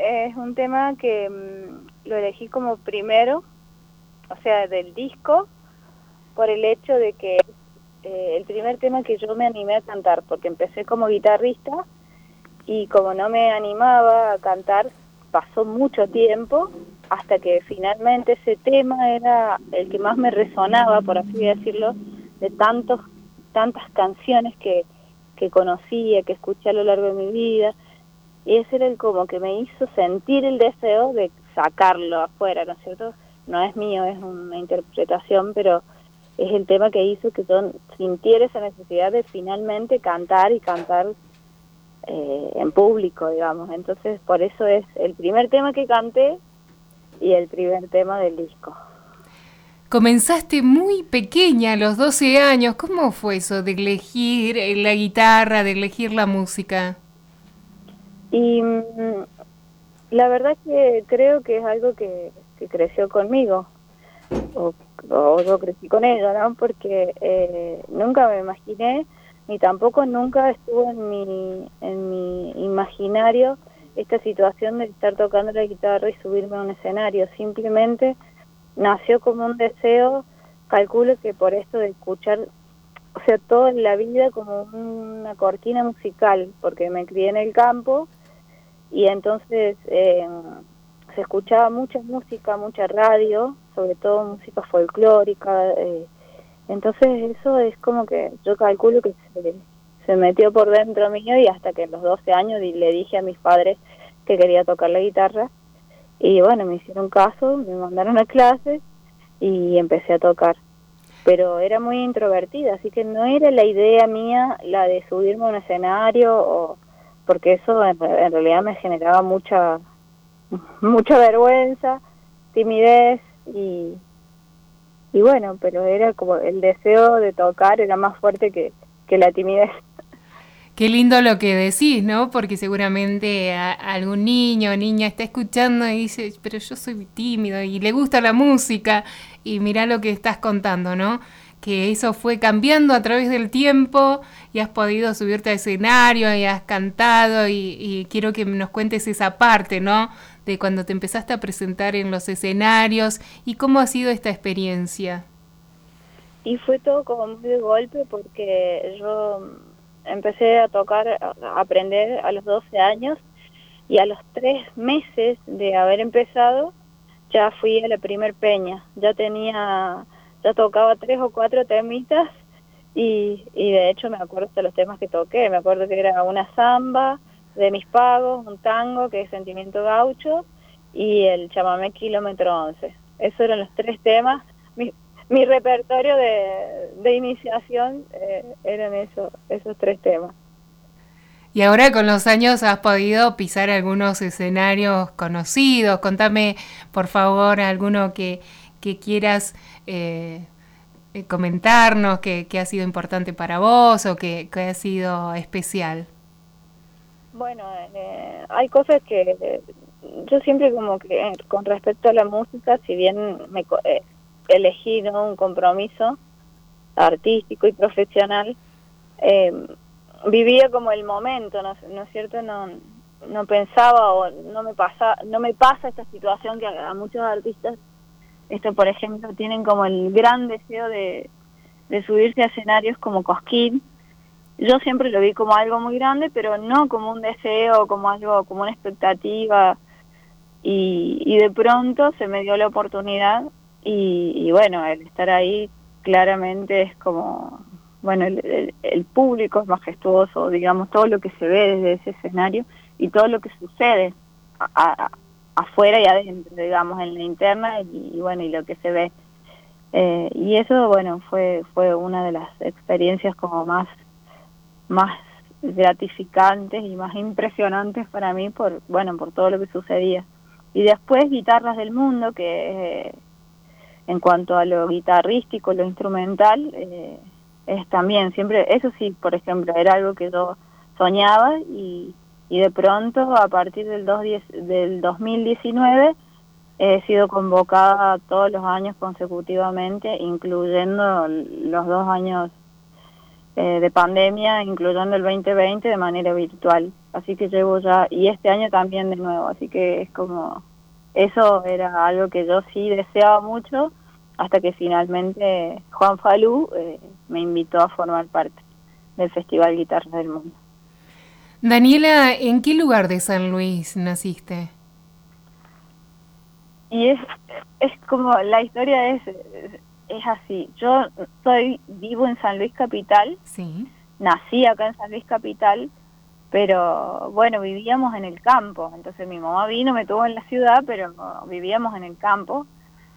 es un tema que lo elegí como primero, o sea, del disco, por el hecho de que el primer tema que yo me animé a cantar, porque empecé como guitarrista y como no me animaba a cantar, pasó mucho tiempo hasta que finalmente ese tema era el que más me resonaba, por así decirlo, de tantas canciones que conocía, que escuché a lo largo de mi vida, y ese era el como que me hizo sentir el deseo de sacarlo afuera, ¿no es cierto? No es mío, es una interpretación, pero es el tema que hizo que yo sintiera esa necesidad de finalmente cantar y cantar en público, digamos. Entonces, por eso es el primer tema que canté y el primer tema del disco. Comenzaste muy pequeña, a los 12 años. ¿Cómo fue eso de elegir la guitarra, de elegir la música? Y la verdad que creo que es algo que creció conmigo, o, o yo crecí con ella, ¿no? Porque nunca me imaginé, ni tampoco nunca estuvo en mi imaginario esta situación de estar tocando la guitarra y subirme a un escenario. Simplemente nació como un deseo, calculo que por esto de escuchar, o sea, toda la vida como una cortina musical, porque me crié en el campo y entonces se escuchaba mucha música, mucha radio, sobre todo música folclórica, entonces eso es como que yo calculo que se metió por dentro mío y hasta que a los 12 años le dije a mis padres que quería tocar la guitarra y bueno, me hicieron caso, me mandaron a clases y empecé a tocar. Pero era muy introvertida, así que no era la idea mía la de subirme a un escenario, porque eso en realidad me generaba mucha vergüenza, timidez y bueno, pero era como el deseo de tocar era más fuerte que la timidez. Qué lindo lo que decís, ¿no? Porque seguramente algún niño o niña está escuchando y dice, pero yo soy tímido y le gusta la música. Y mirá lo que estás contando, ¿no? Que eso fue cambiando a través del tiempo y has podido subirte al escenario y has cantado y quiero que nos cuentes esa parte, ¿no? De cuando te empezaste a presentar en los escenarios y cómo ha sido esta experiencia. Y fue todo como muy de golpe porque yo empecé a tocar, a aprender a los 12 años y a los 3 meses de haber empezado ya fui a la primer peña, ya tocaba 3 o 4 temitas y de hecho me acuerdo de los temas que toqué, me acuerdo que era una samba de Mis Pagos, un tango que es Sentimiento Gaucho y el chamamé Kilómetro 11. Esos eran los 3 temas. Mi repertorio de iniciación eran esos 3 temas. Y ahora con los años has podido pisar algunos escenarios conocidos. Contame, por favor, alguno que quieras comentarnos, que ha sido importante para vos o que ha sido especial. Bueno, hay cosas que yo siempre como que con respecto a la música, si bien elegí, ¿no?, un compromiso artístico y profesional, eh, vivía como el momento, ¿no es cierto? No pensaba o no me pasa esta situación que a muchos artistas, esto por ejemplo, tienen como el gran deseo de subirse a escenarios como Cosquín. Yo siempre lo vi como algo muy grande, pero no como un deseo, como algo, como una expectativa, y de pronto se me dio la oportunidad y bueno, el estar ahí claramente es como, bueno, el público es majestuoso, digamos, todo lo que se ve desde ese escenario y todo lo que sucede afuera y adentro, digamos, en la interna y bueno, y lo que se ve. Y eso, bueno, fue una de las experiencias como más gratificantes y más impresionantes para mí por todo lo que sucedía. Y después Guitarras del Mundo, que en cuanto a lo guitarrístico, lo instrumental, es también siempre, eso sí, por ejemplo, era algo que yo soñaba y de pronto a partir del 2019 he sido convocada todos los años consecutivamente, incluyendo los 2 años de pandemia, incluyendo el 2020 de manera virtual. Así que llevo ya, y este año también de nuevo, así que es como, eso era algo que yo sí deseaba mucho, hasta que finalmente Juan Falú me invitó a formar parte del Festival Guitarras del Mundo. Daniela, ¿en qué lugar de San Luis naciste? Y es como, la historia es así. Yo vivo en San Luis Capital, Sí. nací acá en San Luis Capital, pero bueno, vivíamos en el campo. Entonces mi mamá vino, me tuvo en la ciudad, pero vivíamos en el campo,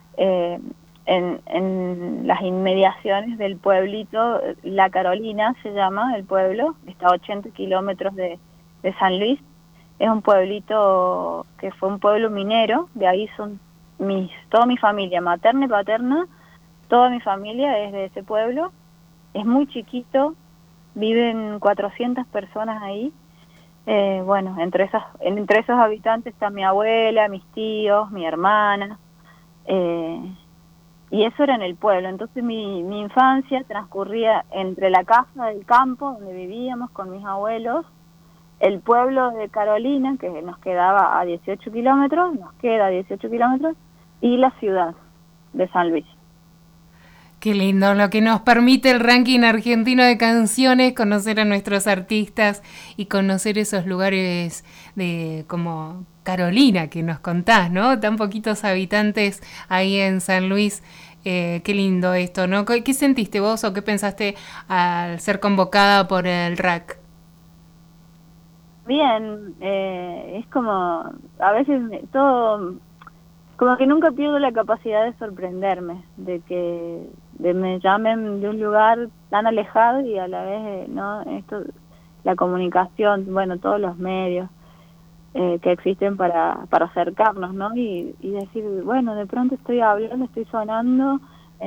en las inmediaciones del pueblito, La Carolina se llama el pueblo, está a 80 kilómetros de San Luis. Es un pueblito que fue un pueblo minero, de ahí son toda mi familia, materna y paterna, toda mi familia es de ese pueblo. Es muy chiquito, viven 400 personas ahí. Bueno, entre esos habitantes está mi abuela, mis tíos, mi hermana, y eso era en el pueblo. Entonces mi infancia transcurría entre la casa del campo, donde vivíamos con mis abuelos, el pueblo de Carolina, que nos quedaba a 18 kilómetros, y la ciudad de San Luis. Qué lindo, lo que nos permite el ranking argentino de canciones, conocer a nuestros artistas y conocer esos lugares de como Carolina que nos contás, ¿no? Tan poquitos habitantes ahí en San Luis. Qué lindo esto, ¿no? ¿Qué sentiste vos o qué pensaste al ser convocada por el RAC? Bien, es como, a veces todo, como que nunca pierdo la capacidad de sorprenderme, de me llamen de un lugar tan alejado y a la vez, ¿no? Esto, la comunicación, bueno, todos los medios que existen para acercarnos, ¿no? Y decir, bueno, de pronto estoy hablando, estoy sonando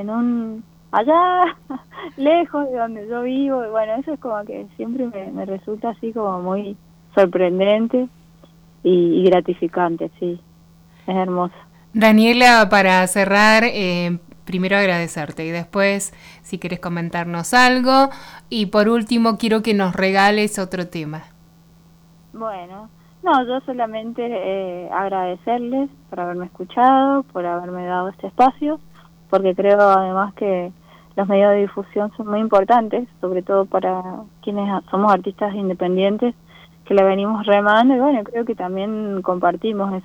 allá, lejos de donde yo vivo, y bueno, eso es como que siempre me resulta así como muy sorprendente y gratificante, sí, es hermoso. Daniela, para cerrar, primero agradecerte y después si quieres comentarnos algo y por último quiero que nos regales otro tema. Bueno, no, yo solamente agradecerles por haberme escuchado, por haberme dado este espacio, porque creo además que los medios de difusión son muy importantes, sobre todo para quienes somos artistas independientes, que la venimos remando, y bueno, creo que también compartimos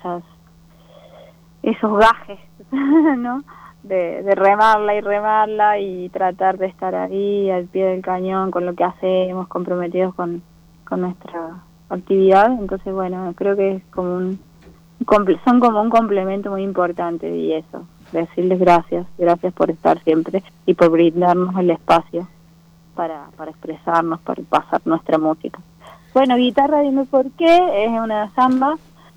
esos gajes, ¿no? De remarla y tratar de estar ahí al pie del cañón con lo que hacemos, comprometidos con nuestra actividad. Entonces, bueno, creo que es como son como un complemento muy importante, y eso, decirles gracias por estar siempre y por brindarnos el espacio para expresarnos, para pasar nuestra música. Bueno, Guitarra Dime Por Qué es una samba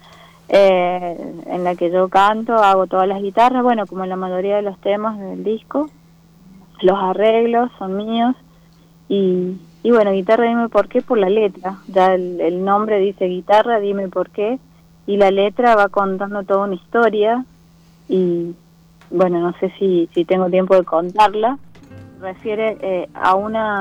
en la que yo canto, hago todas las guitarras, bueno, como la mayoría de los temas del disco, los arreglos son míos, y bueno, Guitarra Dime Por Qué por la letra, ya el nombre dice Guitarra Dime Por Qué, y la letra va contando toda una historia, y bueno, no sé si tengo tiempo de contarla. Refiere a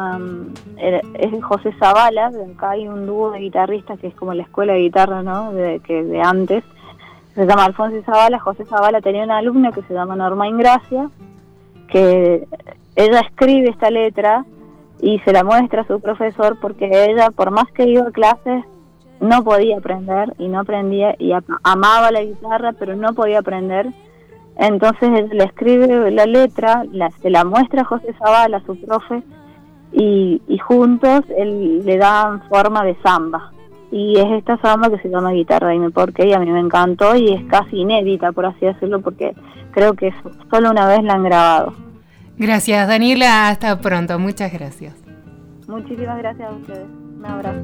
es de José Zavala, de acá hay un dúo de guitarristas que es como la escuela de guitarra, ¿no? De antes, se llama Alfonso y Zavala. José Zavala tenía una alumna que se llama Norma Ingracia, que ella escribe esta letra y se la muestra a su profesor, porque ella, por más que iba a clases, no podía aprender y no aprendía, y amaba la guitarra, pero no podía aprender. Entonces él le escribe la letra, se la muestra a José Zavala, a su profe, y juntos él le dan forma de samba. Y es esta samba que se llama Guitarra Dime Por Qué, y a mí me encantó, y es casi inédita, por así decirlo, porque creo que solo una vez la han grabado. Gracias, Daniela, hasta pronto, muchas gracias. Muchísimas gracias a ustedes, un abrazo.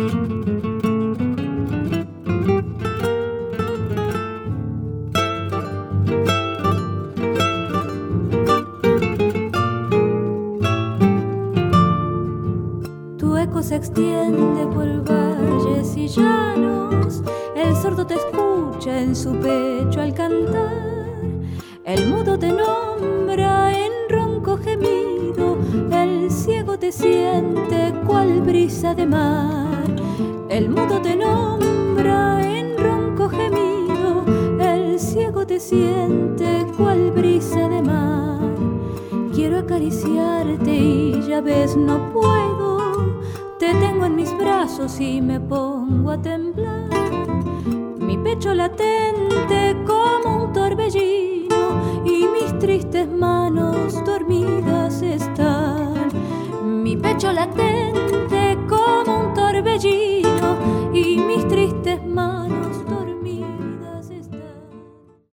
Se extiende por valles y llanos, el sordo te escucha en su pecho al cantar, el mudo te nombra en ronco gemido, el ciego te te siente cual brisa de mar. El mudo te nombra en ronco gemido, el ciego te siente cual brisa de mar. Quiero acariciarte y ya ves no puedo, te tengo en mis brazos y me pongo a temblar. Mi pecho latente como un torbellino y mis tristes manos dormidas están. Mi pecho latente como un torbellino